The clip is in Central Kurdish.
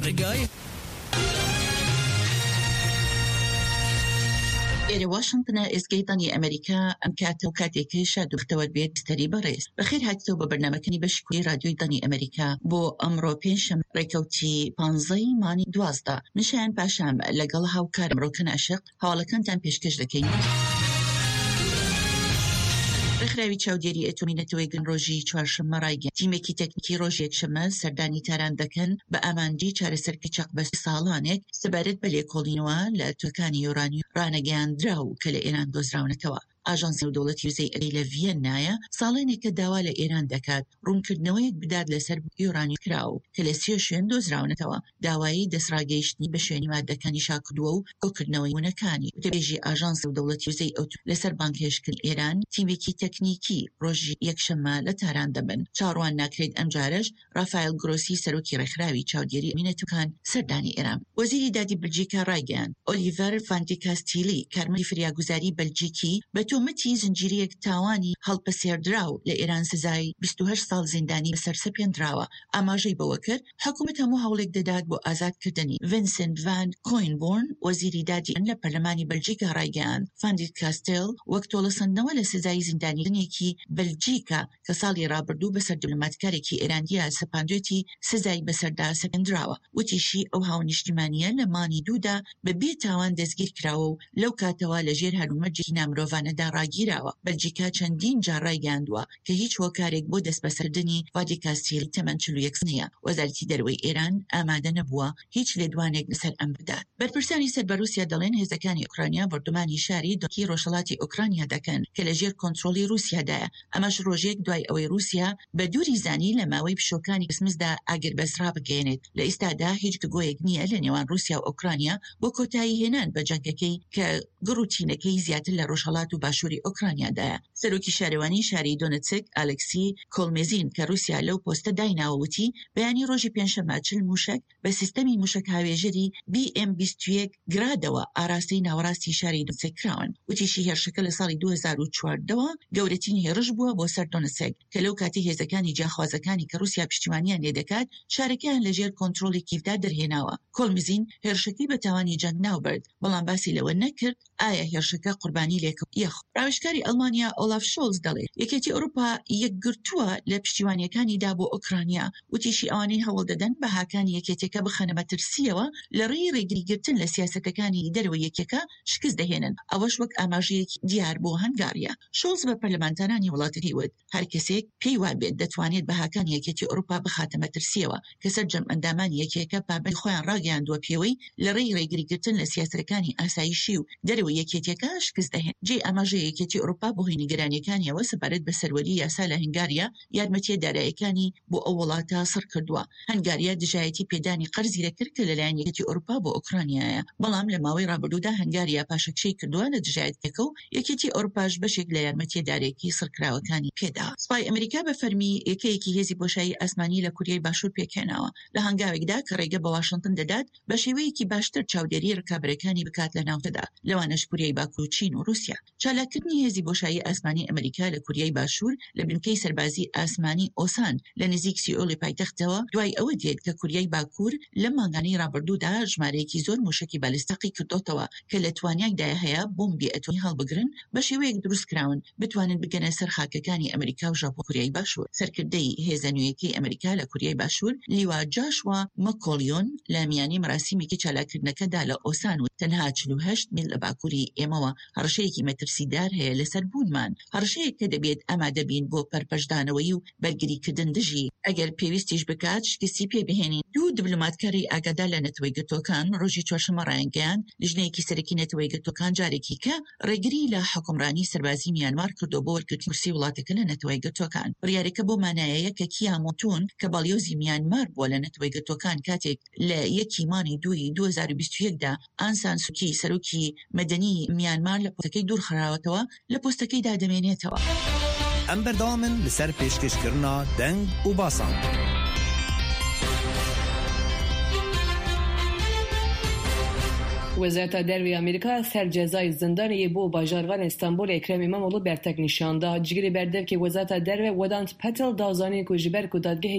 ڕێگای إلى واشنطن إسقيطني أمريكا أم كاتو كاتيكي شادو فتوى بيت ستري بريس بخير هاتو ببرنامجني بشكوي راديو داني أمريكا بو أمرو بينشم ريكوتي بانزي ماني دوازدا مشان باشام لقلها وكارم روكن أشق حوالا كانتان بيشكش لكين رخراوی چاودێری ئەتۆمی نەتەوەیەکن ڕۆژی چوارشەممە ڕایگەیاند تیمێکی تەکنیکی ڕۆژ یەکشەممە سەردانی تاران دەکەن بە ئامانجی چارەسەرکی چەقبەستی ساڵانێک سەبارەت بە لێکۆڵینەوە لە ئەتۆکانی یۆرانیۆم ڕانەگەیاندراو کە لە ئێران دۆزراونەتەوە. ئاژانسی نێودەوڵەتی وزەی ئەری لە ڤیەنایە ساڵێنێکە داوا لە ئێران دەکات ڕوونکردنەوەیەک بدات لەسەر یۆرانیۆم کراو کە لە 30 شوێن دۆزراونەتەوە داوایی دەسڕاگەیشتنی بە شوێنی مادەکانی شاکردووە و کۆکردنەوەی وونەکانی وتەبێژی ئاژانسی نێودەوڵەتی وزەی ئۆتو لەسەر بانکێشکردن ئێران تیمێکی تەکنیکی ڕۆژی یەکشەممە لە تاران دەبن چاڕوان ناکرێت ئەمجارش ڕافایل گرۆسی سەرۆکی ڕێکخراوی چاودێری مینەتەکان سەردانی ئێران وەزیری دادی بلجیکا ڕایگەیاند ئۆلیڤەر ڤانتیکاستیلی کارمەندی فریاگوزاری بەلجیکی بە تۆمەتی زنجیرەیەک تاوانی هەڵپەسێردراو لە ئێران سزای 28 ساڵ زیندانی بەسەر سەپێنراوە ئاماژەی بەوە کرد حکوومەت هەموو هەوڵێک دەدات بۆ ئازادکردنی ڤینسنت ڤان کۆینبۆرن وەزیری دادی لە پەرلەمانی بەلجیکا ڕایگەیاند ڤانتیکاستێل وەک تۆڵەسەندنەوە لە سزای زیندانیدنێکی بەلجیکا کە ساڵی ڕابردوو بەسەر دیپلۆماتکارێکی ئێرانیە سەپاندوێتی سزای بەسەردا سەپێنراوە وتیشی ئەو هاونیشتیمانیە لە مانی دوودا بە بێ تاوان دەستگیر کراوە و لەو کاتەوە لەژێر هەرومەرجێکی نامرۆڤانەدا ڕاگیراوە بەلجیکا چەندین جار ڕایگەیاندووە کە هیچ هۆکارێک بۆ دەستبەسەردنی ڤانتیکاستێلی تەمەن 41 نییە وەزارەتی دەرەوەی ئێران ئامادە نەبووە هیچ لێدوانێک لەسەر ئەم بدات بەرپرسانی سەر بە رووسیا دەڵێن هێزەکانی ئوکرانیا بەردەمانی شاری دۆکی ڕۆژهەڵاتی ئوکرانیا دەکەن کە لەژێر کۆنتڕۆلی رووسیادایە ئەمەش ڕۆژێک دوای ئەوەی رووسیا بە دووری زانی لە ماوەی پشۆکانی کسمزدا ئاگربەسرا بگەێنێت لە ئێستادا هیچ گوگۆیەک نییە لە نێوان رووسیا و ئوکرانیا بۆ کۆتایی هێنان بە جەنگەکەی کە گڕوتینەکەی زیاتر لە ڕۆژهەڵات و باشووری ئوکرانیادایە سەرۆکی شارەوانی شاری دۆنتسک ئالێکسی کۆڵمێزین کە رووسیا لەو پۆستە دایناوەوتی بەیانی ڕۆژی پێنجشەممە 40 موشک بە سیستەمی موشک هاوێژەری BM-21 گرادەوە ئاراستەی ناوەڕاستی شاری دۆنتسک کراون وتیشی هێرشەکە لە ساڵی 2014ەوە گەورەترین هێرش بووە بۆ سەر دۆنتسک کە لەو کاتی هێزەکانی جیاخوازەکانی کە رووسیا پشتیوانیان لێ دەکات شارەکەیان لەژێر کۆنتڕۆلی کیڤدا دەرهێناوە کۆڵمێزین هێرشەکەی بە تاوانی جەنگ ناوبرد بەڵام باسی لەوە نەکرد ئایا هێرشەکە قوربانی لێکەوت یەخ ڕاوێژکاری ئەڵمانیا ئۆلاف شۆلز دەڵێت یەکێتی ئەوروپا یەکگرتووە لە پشتیوانیەکانیدا بۆ ئوکرانیا وتیشی ئەوانەی هەوڵ دەدەن بە هاکانی یەکێتەکە بخەنە مەترسیەوە لە ڕێی ڕێگریگرتن لە سیاسەتەکانی دەرەوە یەکێکە شکست دەهێنن ئەوەش وەک ئاماژەیەکی دیار بۆ هەنگاریە شۆلز بە پەرلەمانتارانی وڵاتەکەی وت هەر کەسێک پێی وابێت دەتوانێت بە هاکانی یەکێتی ئەوروپا بخاتە مەترسیەوە کە سەرجەم ئەندامانی یەکێکە پابەندی خۆیان ڕاگەیاندووە پێوەی لە ڕێی ڕێگریگرتن لە سیاسەتەکانی ئاسایشی و دەرەوە یەکێتەکە شکست دەهێن جێ ئاماژەیە یەکێتی ئەوروپا بۆ هۆی نیگەرانیەکانیەوە سەبارەت بە سەروەری یاسا لە هەنگاریا یارمەتیە داراییەکانی بۆ ئەو وڵاتە سڕ کردووە هەنگاریا دژایەتی پێدانی قەرزی دەکرد کە لەلایەن یەکێتی ئەوروپا بۆ ئوکرانیایە بەڵام لە ماوەی ڕابردوودا هەنگاریا پاشەکشەی کردووە لە دژایەتەکە و یەکێتی ئەوروپاش بەشێک لە یارمەتیە داراییەکی سڕکراوەکانی پێدا سپای ئەمریکا بە فەرمی یەکەیەکی هێزی بۆشایی ئاسمانی لە کوریای باشوور پێکهێناوە لە هەنگاوێکدا کە ڕێگە بە واشنتن دەدات بە شێوەیەکی باشتر چاودێری ڕکابەرەکانی بکات لە ناوتەدا لەوانەش کوریای باکوور و چین و رووسیا چالاکردنی هێزی بۆشایی ئاسمانی ئەمریکا لە کوریای باشوور لە بنکەی سەربازی ئاسمانی ئۆسان لە نزیک سیئۆلی پایتەختەوە دوای ئەوە دێت کە کوریای باکوور لە مانگانەی ڕابردوودا ژمارەیەکی زۆر موشکی بالیستەقی کردوتەوە کە لە توانایەکدایە هەیە بۆمبی ئەتۆمی هەڵبگرن بە شێوەیەک دروست کراون بتوانن بگەنە سەر خاکەکانی ئەمریکا و ژاپۆن کوریای باشوور سەرکردەی هێزە نوێیەکەی ئەمریکا لە کوریای باشوور لیوا جاشوا مەکۆلیۆن لە میانی مەراسیمێکی چالاکردنەکەدا لە ئۆسان و تەنها 48 میل لە باکووری ئێمەوە هەڕشەیەکی مەترسیدار هەیە لەسەر بوونمان هەڕشەیەک کە دەبێت ئامادە بین بۆ پەرپەشدانەوەی و بەرگریکردن دژی ئەگەر پێویستیش بکات شکستی پێ بهێنین دوو دیپلۆماتکاری ئاگادار لە نەتەوەی گرتوەکان ڕۆژی چوارشەممە ڕایانگەیان لیژنەیەکی سەرەکی نەتەوەی گرتوەکان جارێکی کە ڕێگری لە حکومڕانی سەربازی میانمار کردو بۆ وەرگرتنی کورسی وڵاتەکە لە نەتەوەی گرتوەکان بڕیارەکە بۆ مانایەیە کە کیامۆتون کە باڵیۆزی میانمار بووە لە نەتەوەی گرتوەکان کاتێک لە 1 مانگی دووی 2021دا ئانسان سوکی سەرۆکی مەدەنی میانمار لە پۆستەکەی دوور خراوەتەوە لە پۆستەکەی دادەمێنێتەوە ئەم بەردەوامن لەسەر پێشکەشکردنا دەنگ و باسان وزارت دەروی ئەمریکا سەرجەزای زیندانی بۆ باژاروان ئیستانبول ئەکرەم ئیمامۆغلو بەرتەک نیشاندا جگری بەردەوکی وزارت دەروی وەدانت پەتل داوزانی کو ji ber ku dadgehê